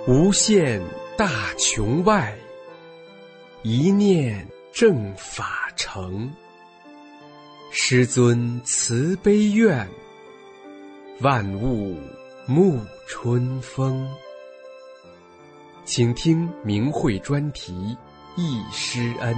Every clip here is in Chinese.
无限大穹外，一念正法成。师尊慈悲愿，万物沐春风。请听明慧专题《忆师恩》。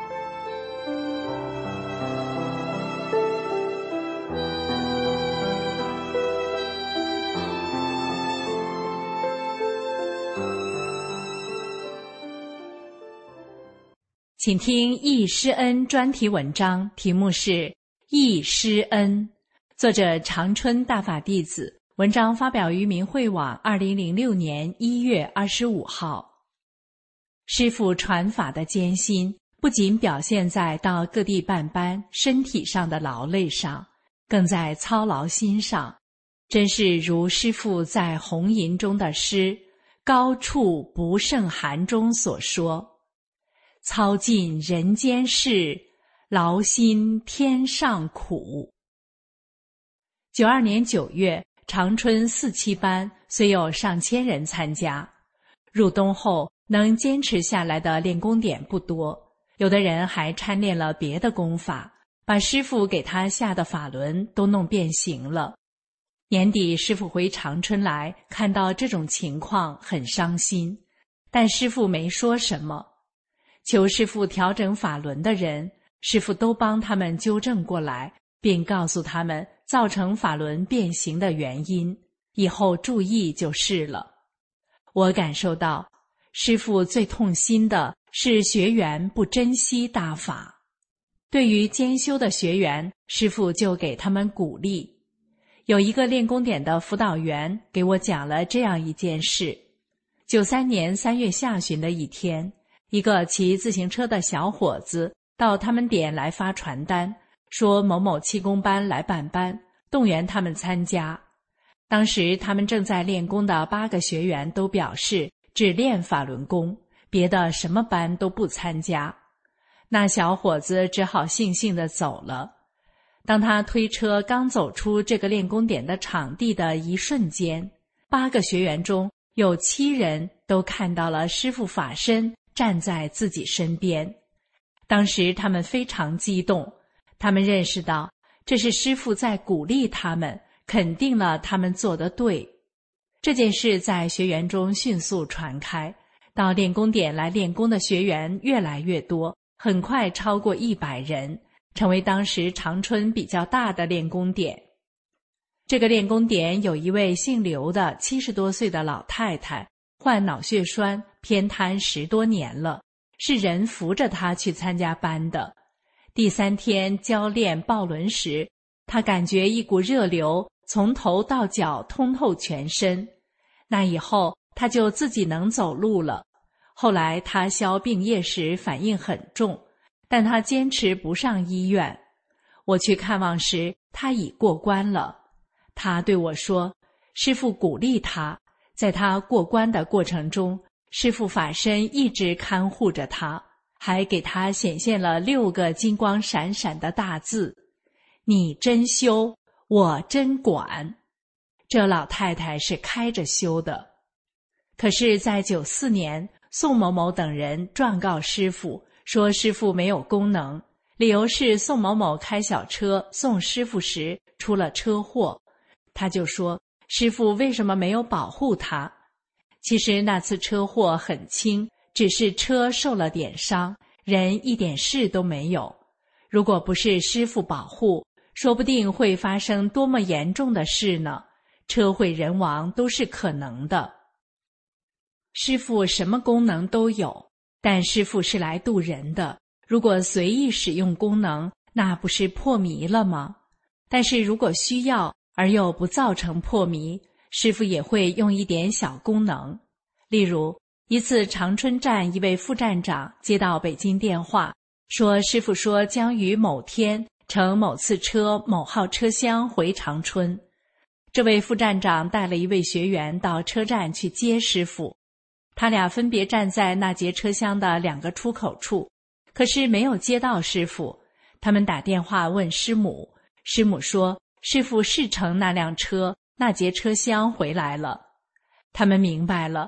请听《忆师恩》专题文章，题目是《忆师恩》，作者长春大法弟子，文章发表于明慧网2006年1月25号。师父传法的艰辛，不仅表现在到各地办班身体上的劳累上，更在操劳心上。真是如师父在红吟中的诗“高处不胜寒”中所说，操尽人间事，劳心天上苦。92年9月，长春4期班虽有上千人参加，入冬后能坚持下来的练功点不多，有的人还参练了别的功法，把师父给他下的法轮都弄变形了。年底师父回长春来，看到这种情况很伤心，但师父没说什么。求师父调整法轮的人，师父都帮他们纠正过来，并告诉他们造成法轮变形的原因，以后注意就是了。我感受到师父最痛心的是学员不珍惜大法。对于兼修的学员，师父就给他们鼓励。有一个练功点的辅导员给我讲了这样一件事。93年3月下旬的一天，一个骑自行车的小伙子到他们点来发传单，说某某气功班来办班，动员他们参加。当时他们正在练功的8个学员都表示只练法轮功，别的什么班都不参加。那小伙子只好悻悻地走了。当他推车刚走出这个练功点的场地的一瞬间，8个学员中有7人都看到了师父法身站在自己身边。当时他们非常激动，他们认识到这是师父在鼓励他们，肯定了他们做得对。这件事在学员中迅速传开，到练功点来练功的学员越来越多，很快超过100人，成为当时长春比较大的练功点。这个练功点有一位姓刘的70多岁的老太太，患脑血栓偏瘫10多年了，是人扶着她去参加班的。第3天教练抱轮时，她感觉一股热流从头到脚通透全身，那以后她就自己能走路了。后来她消病液时反应很重，但她坚持不上医院。我去看望时，她已过关了。她对我说，师父鼓励她，在她过关的过程中，师父法身一直看护着她，还给她显现了6个金光闪闪的大字：你真修，我真管。这老太太是开着修的。可是在94年，宋某某等人状告师父，说师父没有功能，理由是宋某某开小车送师父时出了车祸。他就说，师父为什么没有保护他？其实那次车祸很轻，只是车受了点伤，人一点事都没有。如果不是师父保护，说不定会发生多么严重的事呢？车毁人亡都是可能的。师父什么功能都有，但师父是来度人的，如果随意使用功能，那不是破迷了吗？但是如果需要而又不造成破迷，师父也会用一点小功能。例如一次长春站一位副站长接到北京电话，说师父说将于某天乘某次车某号车厢回长春。这位副站长带了一位学员到车站去接师父，他俩分别站在那节车厢的2个出口处，可是没有接到师父。他们打电话问师母，师母说师父是乘那辆车那节车厢回来了。他们明白了，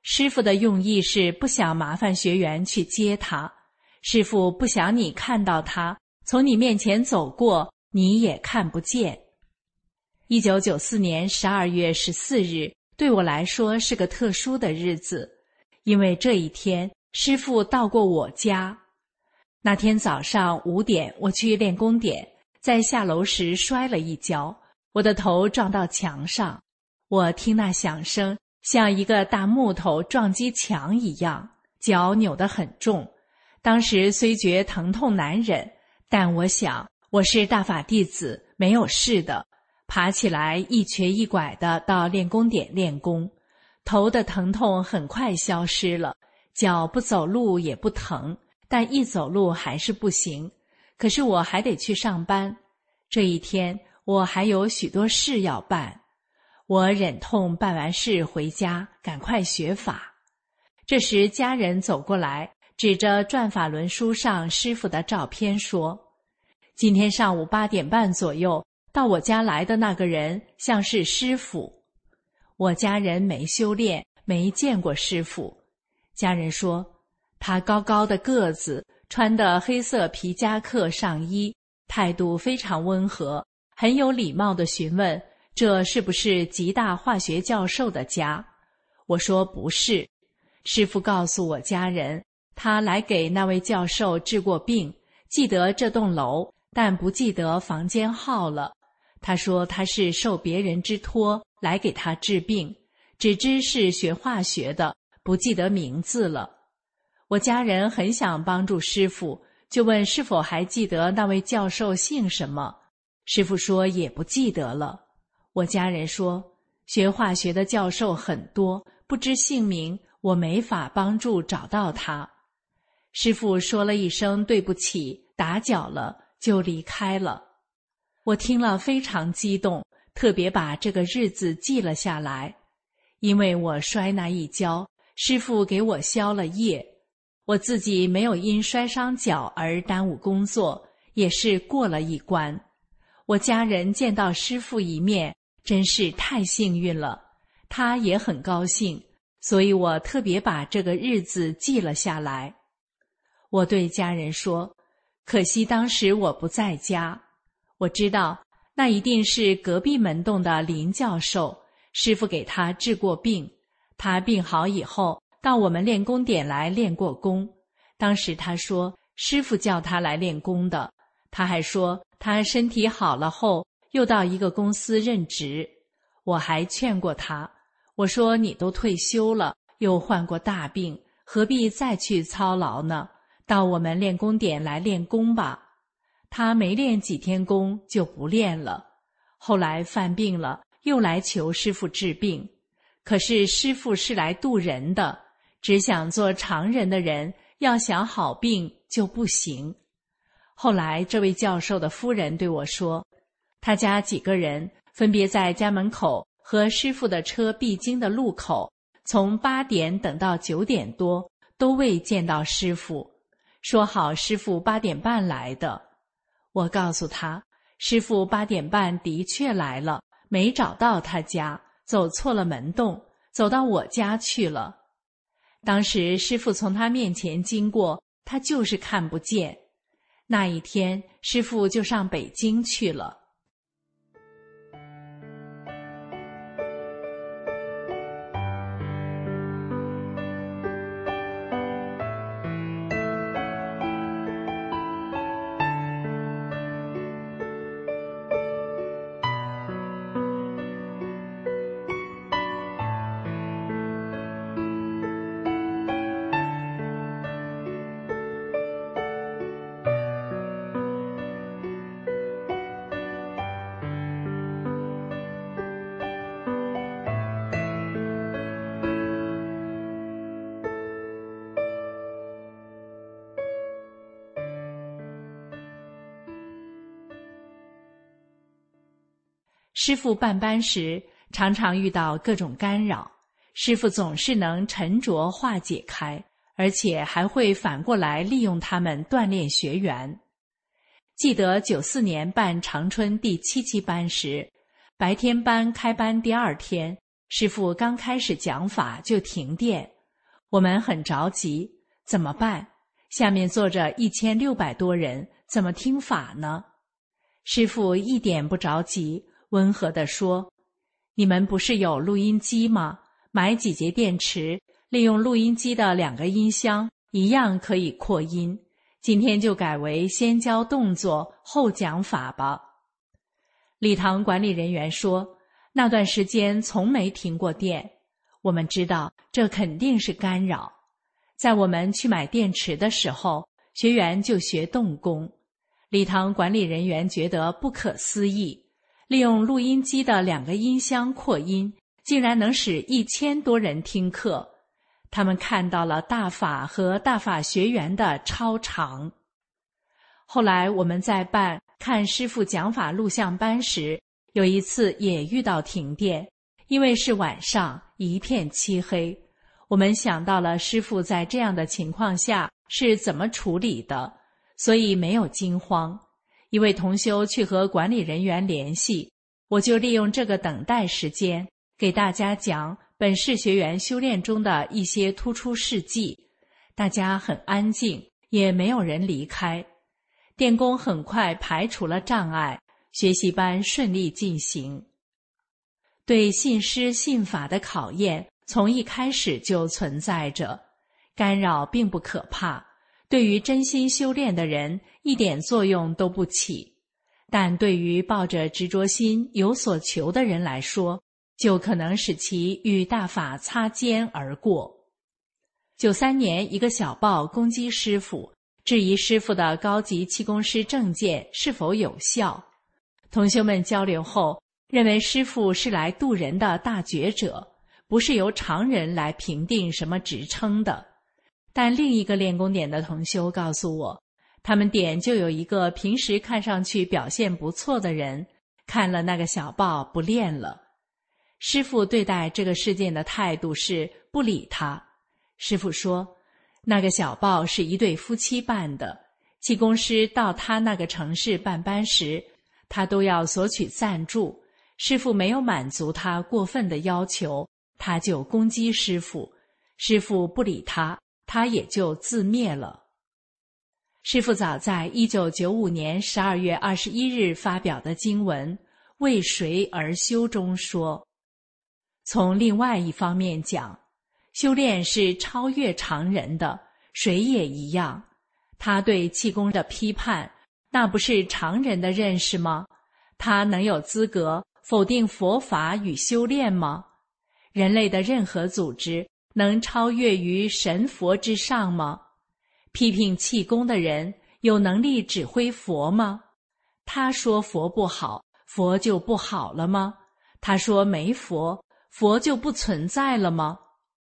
师父的用意是不想麻烦学员去接他，师父不想你看到他从你面前走过，你也看不见。1994年12月14日对我来说是个特殊的日子，因为这一天师父到过我家。那天早上5点我去练功点，在下楼时摔了一跤，我的头撞到墙上，我听那响声像一个大木头撞击墙一样，脚扭得很重。当时虽觉疼痛难忍，但我想我是大法弟子，没有事的，爬起来一瘸一拐地到练功点练功。头的疼痛很快消失了，脚不走路也不疼，但一走路还是不行。可是我还得去上班，这一天我还有许多事要办。我忍痛办完事回家，赶快学法。这时家人走过来，指着转法轮书上师父的照片说，今天上午8点半左右到我家来的那个人像是师父。我家人没修炼，没见过师父。家人说，他高高的个子，穿的黑色皮夹克上衣，态度非常温和，很有礼貌地询问这是不是极大化学教授的家。我说不是。师父告诉我家人，他来给那位教授治过病，记得这栋楼，但不记得房间号了。他说他是受别人之托来给他治病，只知是学化学的，不记得名字了。我家人很想帮助师父，就问是否还记得那位教授姓什么。师父说也不记得了。我家人说，学化学的教授很多，不知姓名，我没法帮助找到他。师父说了一声对不起，打搅了，就离开了。我听了非常激动，特别把这个日子记了下来。因为我摔那一跤，师父给我消了业，我自己没有因摔伤脚而耽误工作，也是过了一关。我家人见到师父一面，真是太幸运了，他也很高兴，所以我特别把这个日子记了下来。我对家人说，可惜当时我不在家。我知道那一定是隔壁门洞的林教授，师父给他治过病，他病好以后到我们练功点来练过功。当时他说师父叫他来练功的，他还说他身体好了后又到一个公司任职。我还劝过他，我说你都退休了，又患过大病，何必再去操劳呢？到我们练功点来练功吧。他没练几天功就不练了，后来犯病了，又来求师父治病。可是师父是来度人的，只想做常人的人，要想好病就不行。后来这位教授的夫人对我说，他家几个人分别在家门口和师父的车必经的路口，从8点等到9点多都未见到师父，说好师父8点半来的。我告诉他，师父8点半的确来了，没找到他家，走错了门洞，走到我家去了。当时师父从他面前经过，他就是看不见。那一天师父就上北京去了。师父办班时常常遇到各种干扰，师父总是能沉着化解开，而且还会反过来利用他们锻炼学员。记得94年办长春第7期班时，白天班开班第2天，师父刚开始讲法就停电， 我们很着急，怎么办？下面坐着1600多人，怎么听法呢？师父一点不着急，温和地说：你们不是有录音机吗？买几节电池，利用录音机的2个音箱，一样可以扩音。今天就改为先教动作，后讲法吧。礼堂管理人员说，那段时间从没停过电。我们知道这肯定是干扰。在我们去买电池的时候，学员就学动功。礼堂管理人员觉得不可思议，利用录音机的2个音箱扩音，竟然能使1000多人听课。他们看到了大法和大法学员的超常。后来我们在办看师父讲法录像班时，有一次也遇到停电，因为是晚上，一片漆黑。我们想到了师父在这样的情况下是怎么处理的，所以没有惊慌。一位同修去和管理人员联系，我就利用这个等待时间给大家讲本市学员修炼中的一些突出事迹。大家很安静，也没有人离开。电工很快排除了障碍，学习班顺利进行。对信师信法的考验从一开始就存在着，干扰并不可怕，对于真心修炼的人一点作用都不起，但对于抱着执着心有所求的人来说，就可能使其与大法擦肩而过。93年，一个小报攻击师父，质疑师父的高级气功师证件是否有效。同修们交流后，认为师父是来度人的大觉者，不是由常人来评定什么职称的。但另一个练功点的同修告诉我，他们点就有一个平时看上去表现不错的人，看了那个小报不练了。师父对待这个事件的态度是不理他。师父说，那个小报是一对夫妻办的，气功师到他那个城市办班时，他都要索取赞助，师父没有满足他过分的要求，他就攻击师父，师父不理他，他也就自灭了。师父早在1995年12月21日发表的经文《为谁而修》中说，从另外一方面讲，修炼是超越常人的，谁也一样。他对气功的批判，那不是常人的认识吗？他能有资格否定佛法与修炼吗？人类的任何组织能超越于神佛之上吗？批评气功的人有能力指挥佛吗？他说佛不好，佛就不好了吗？他说没佛，佛就不存在了吗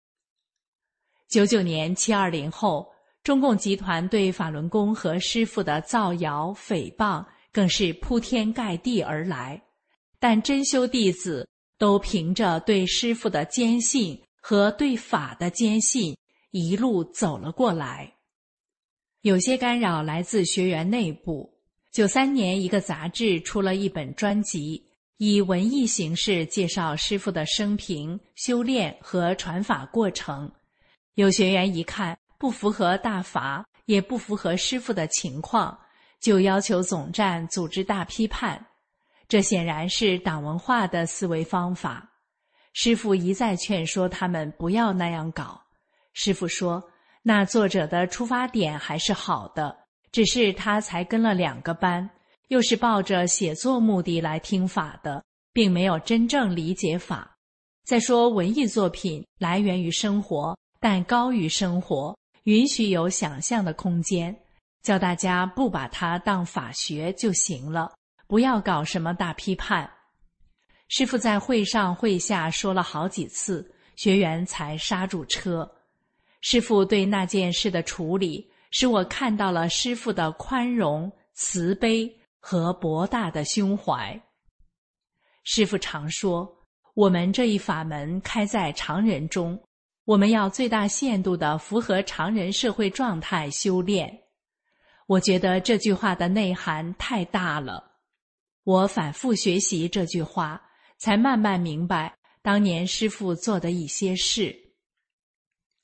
？99年720后，中共集团对法轮功和师父的造谣诽谤更是铺天盖地而来，但真修弟子都凭着对师父的坚信和对法的坚信，一路走了过来。有些干扰来自学员内部。93年，一个杂志出了一本专辑，以文艺形式介绍师父的生平、修炼和传法过程。有学员一看不符合大法，也不符合师父的情况，就要求总站组织大批判。这显然是党文化的思维方法。师父一再劝说他们不要那样搞。师父说，那作者的出发点还是好的，只是他才跟了2个班，又是抱着写作目的来听法的，并没有真正理解法。再说文艺作品来源于生活，但高于生活，允许有想象的空间，叫大家不把它当法学就行了，不要搞什么大批判。师父在会上会下说了好几次，学员才刹住车。师父对那件事的处理，使我看到了师父的宽容、慈悲和博大的胸怀。师父常说，我们这一法门开在常人中，我们要最大限度地符合常人社会状态修炼。我觉得这句话的内涵太大了。我反复学习这句话，才慢慢明白当年师父做的一些事。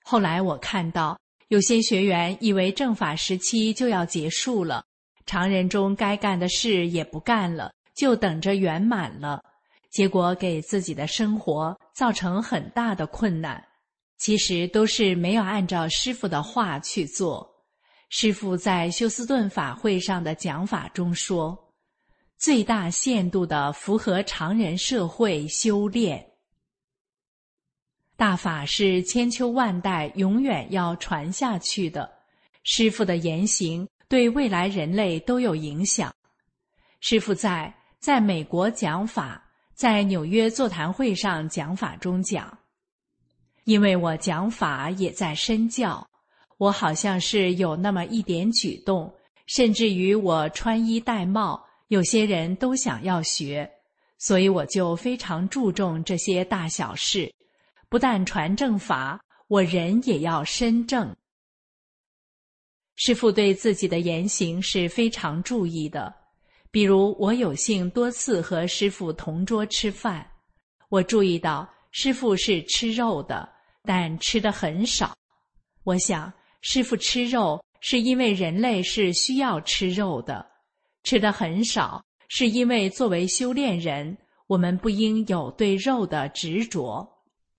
后来我看到有些学员以为正法时期就要结束了，常人中该干的事也不干了，就等着圆满了，结果给自己的生活造成很大的困难。其实都是没有按照师父的话去做。师父在休斯顿法会上的讲法中说，最大限度地符合常人社会修炼。大法是千秋万代永远要传下去的，师父的言行对未来人类都有影响。师父在美国讲法，在纽约座谈会上讲法中讲，因为我讲法也在身教，我好像是有那么一点举动，甚至于我穿衣戴帽，有些人都想要学，所以我就非常注重这些大小事，不但传正法，我人也要身正。师父对自己的言行是非常注意的，比如我有幸多次和师父同桌吃饭，我注意到师父是吃肉的，但吃得很少。我想师父吃肉是因为人类是需要吃肉的，吃得很少是因为作为修炼人，我们不应有对肉的执着。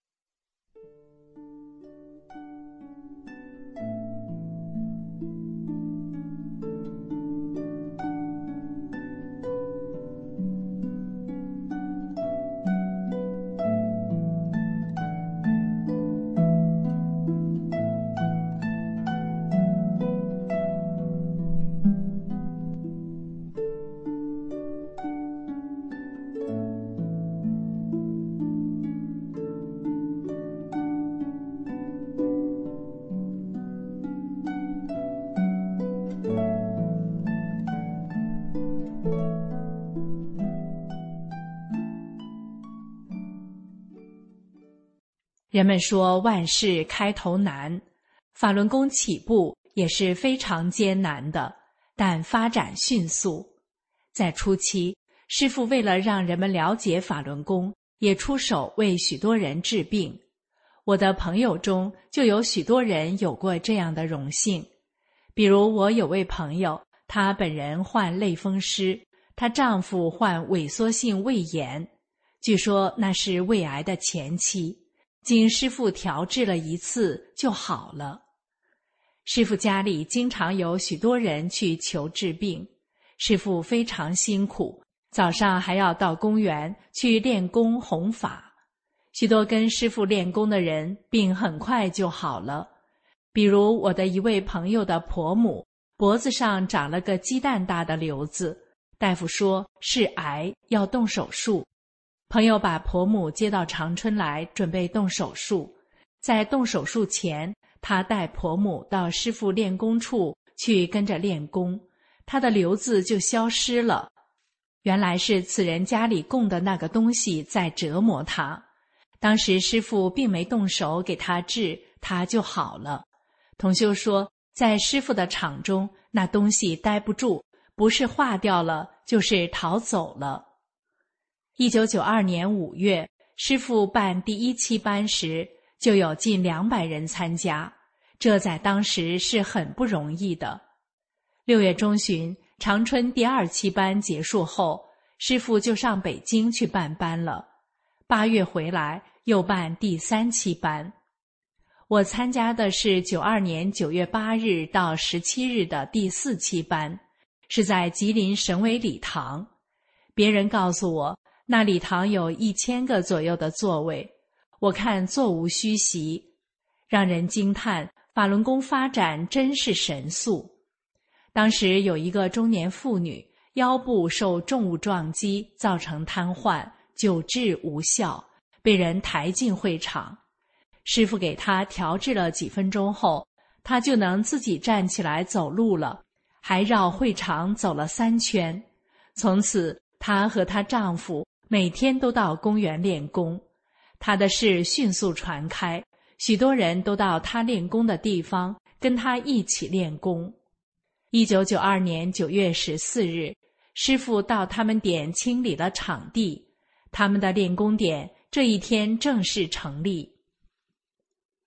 人们说万事开头难，法轮功起步也是非常艰难的，但发展迅速。在初期，师父为了让人们了解法轮功，也出手为许多人治病。我的朋友中就有许多人有过这样的荣幸。比如我有位朋友，她本人患类风湿，她丈夫患萎缩性胃炎，据说那是胃癌的前期，经师父调治了一次就好了。师父家里经常有许多人去求治病，师父非常辛苦，早上还要到公园去练功弘法。许多跟师父练功的人病很快就好了，比如我的一位朋友的婆母，脖子上长了个鸡蛋大的瘤子，大夫说是癌，要动手术。朋友把婆母接到长春来，准备动手术。在动手术前，他带婆母到师父练功处去跟着练功，他的瘤子就消失了。原来是此人家里供的那个东西在折磨他。当时师父并没动手给他治，他就好了。同修说，在师父的场中，那东西待不住，不是化掉了，就是逃走了。1992年5月，师父办第一期班时，就有近200人参加，这在当时是很不容易的。6月中旬，长春第2期班结束后，师父就上北京去办班了。8月回来，又办第3期班。我参加的是92年9月8日到17日的第4期班，是在吉林省委礼堂。别人告诉我，那礼堂有1000个左右的座位，我看座无虚席，让人惊叹法轮功发展真是神速。当时有一个中年妇女，腰部受重物撞击，造成瘫痪，久治无效，被人抬进会场。师父给她调治了几分钟后，她就能自己站起来走路了，还绕会场走了3圈。从此，她和她丈夫每天都到公园练功，她的事迅速传开，许多人都到她练功的地方跟她一起练功。1992年9月14日，师父到他们点清理了场地，他们的练功点这一天正式成立。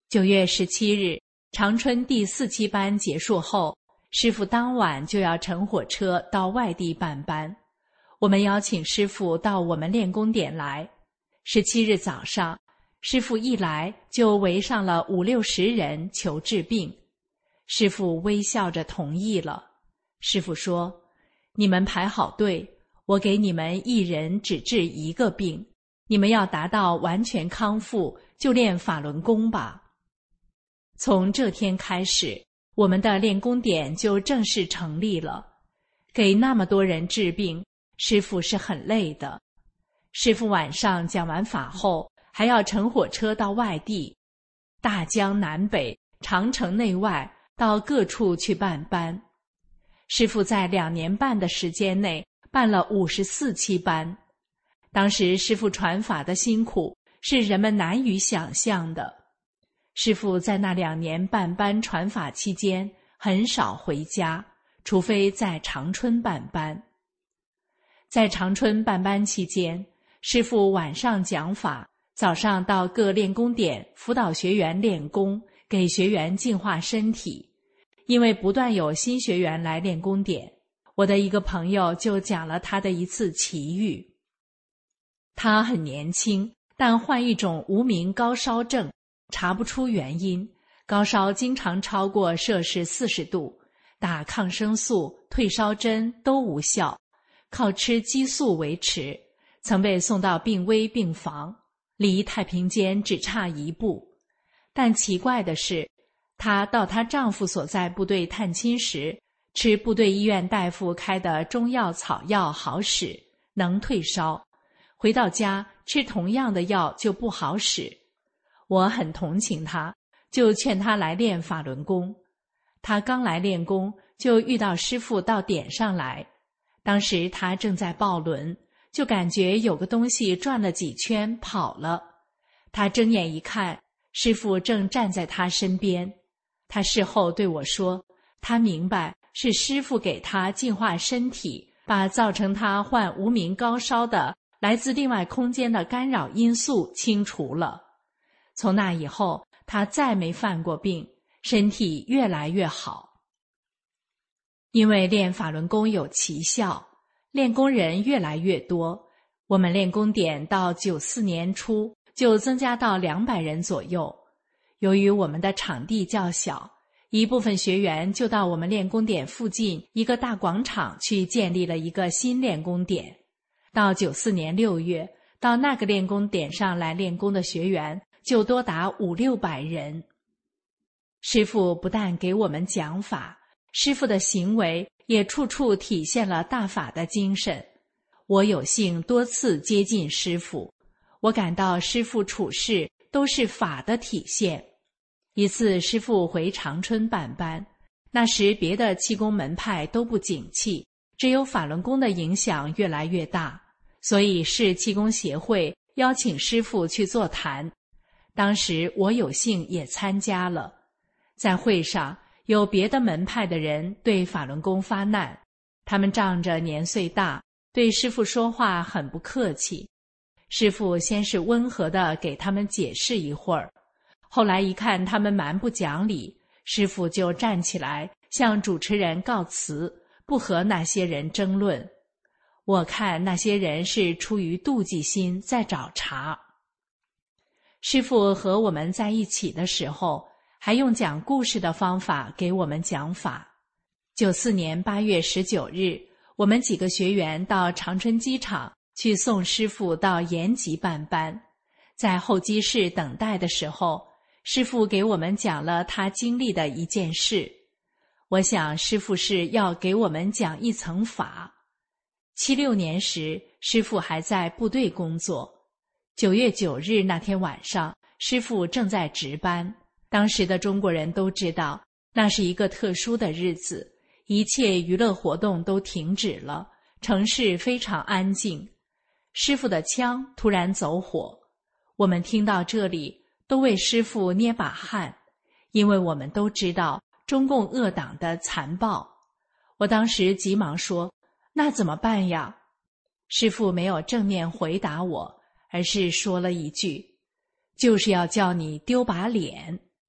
9月17日，长春第4期班结束后，师傅当晚就要乘火车到外地办班。我们邀请师傅到我们练功点来。17日早上，师傅一来就围上了50-60人求治病。师傅微笑着同意了。师傅说：“你们排好队，我给你们一人只治1个病，你们要达到完全康复，就练法轮功吧。”从这天开始，我们的练功点就正式成立了。给那么多人治病，师傅是很累的。师傅晚上讲完法后，还要乘火车到外地，大江南北、长城内外，到各处去办班。师傅在2年半的时间内办了54期班。当时师傅传法的辛苦是人们难以想象的。师傅在那2年办班传法期间很少回家，除非在长春办班。在长春办班期间，师傅晚上讲法，早上到各练功点辅导学员练功，给学员净化身体。因为不断有新学员来练功点，我的一个朋友就讲了他的一次奇遇。他很年轻，但患一种无名高烧症，查不出原因，高烧经常超过摄氏40度，打抗生素、退烧针都无效，靠吃激素维持，曾被送到病危病房，离太平间只差1步。但奇怪的是，她到她丈夫所在部队探亲时，吃部队医院大夫开的中药草药好使，能退烧。回到家吃同样的药就不好使。我很同情她，就劝她来练法轮功。她刚来练功，就遇到师父到点上来。当时她正在抱轮，就感觉有个东西转了几圈跑了。她睁眼一看，师父正站在她身边。他事后对我说，他明白是师父给他净化身体，把造成他患无名高烧的来自另外空间的干扰因素清除了。从那以后，他再没犯过病，身体越来越好。因为练法轮功有奇效，练功人越来越多，我们练功点到94年初就增加到200人左右。由于我们的场地较小，一部分学员就到我们练功点附近一个大广场去建立了一个新练功点。到94年6月，到那个练功点上来练功的学员就多达500-600人。师父不但给我们讲法，师父的行为也处处体现了大法的精神。我有幸多次接近师父，我感到师父处事都是法的体现。一次师父回长春办班，那时别的气功门派都不景气，只有法轮功的影响越来越大，所以市气功协会邀请师父去座谈。当时我有幸也参加了。在会上，有别的门派的人对法轮功发难，他们仗着年岁大，对师父说话很不客气。师父先是温和地给他们解释一会儿，后来一看他们蛮不讲理，师父就站起来向主持人告辞，不和那些人争论。我看那些人是出于妒忌心在找茬。师父和我们在一起的时候，还用讲故事的方法给我们讲法。94年8月19日，我们几个学员到长春机场去送师父到延吉办班。在候机室等待的时候，师父给我们讲了他经历的一件事。我想师父是要给我们讲一层法。76年时，师父还在部队工作。9月9日那天晚上，师父正在值班。当时的中国人都知道，那是一个特殊的日子，一切娱乐活动都停止了，城市非常安静。师父的枪突然走火，我们听到这里都为师父捏把汗，因为我们都知道中共恶党的残暴。我当时急忙说，那怎么办呀？师父没有正面回答我，而是说了一句，就是要叫你丢把脸。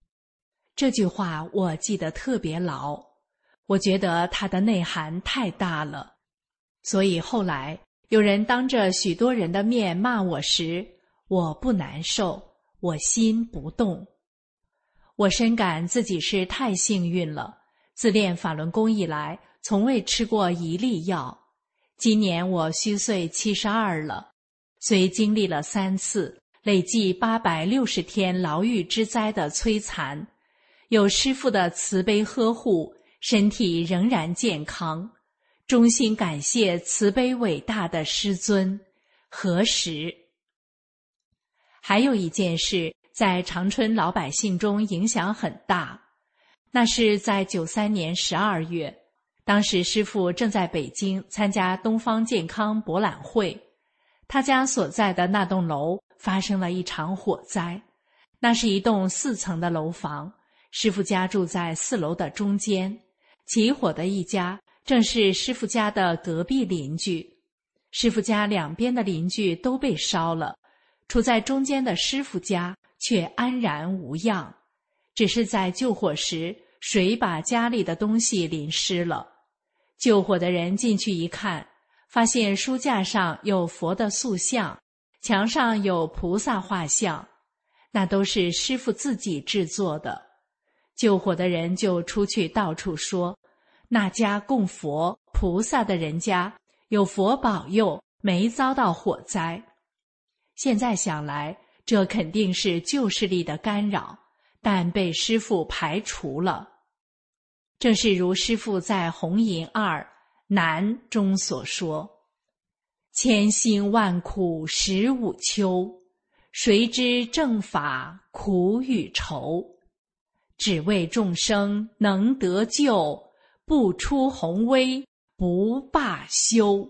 这句话我记得特别牢，我觉得它的内涵太大了，所以后来有人当着许多人的面骂我时，我不难受，我心不动。我深感自己是太幸运了，自练法轮功以来，从未吃过一粒药。今年我虚岁72了，虽经历了3次，累计860天牢狱之灾的摧残，有师父的慈悲呵护，身体仍然健康，衷心感谢慈悲伟大的师尊。何时？还有一件事在长春老百姓中影响很大，那是在93年12月，当时师父正在北京参加东方健康博览会，他家所在的那栋楼发生了一场火灾。那是一栋4层的楼房，师父家住在4楼的中间，起火的一家正是师父家的隔壁邻居。师父家两边的邻居都被烧了，处在中间的师父家却安然无恙，只是在救火时水把家里的东西淋湿了。救火的人进去一看，发现书架上有佛的塑像，墙上有菩萨画像，那都是师父自己制作的。救火的人就出去到处说，那家供佛菩萨的人家有佛保佑，没遭到火灾。现在想来，这肯定是旧势力的干扰，但被师父排除了。正是如师父在《红银2南》中所说，千辛万苦15秋，谁知正法苦与愁，只为众生能得救，不出宏威不罢休。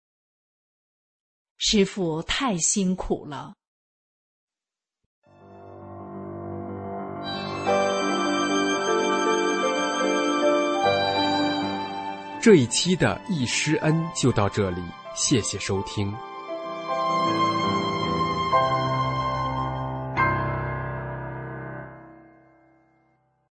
师父太辛苦了。 这一期的易师恩就到这里，谢谢收听。